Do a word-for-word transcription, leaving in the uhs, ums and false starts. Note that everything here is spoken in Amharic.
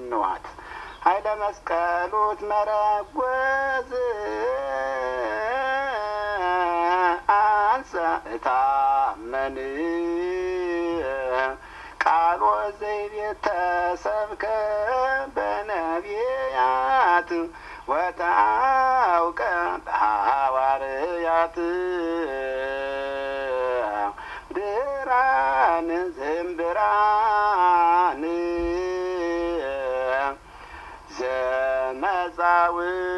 ፈንዋት ኃይለ መስቀሉት መረጎዝ አንሰ እታመን ቃል ወዘይቤት ተሰብከ በነቢያት ወታውቀ በሐዋርያት ብርሃን ዘእምብርሃን ዘመጻውዕ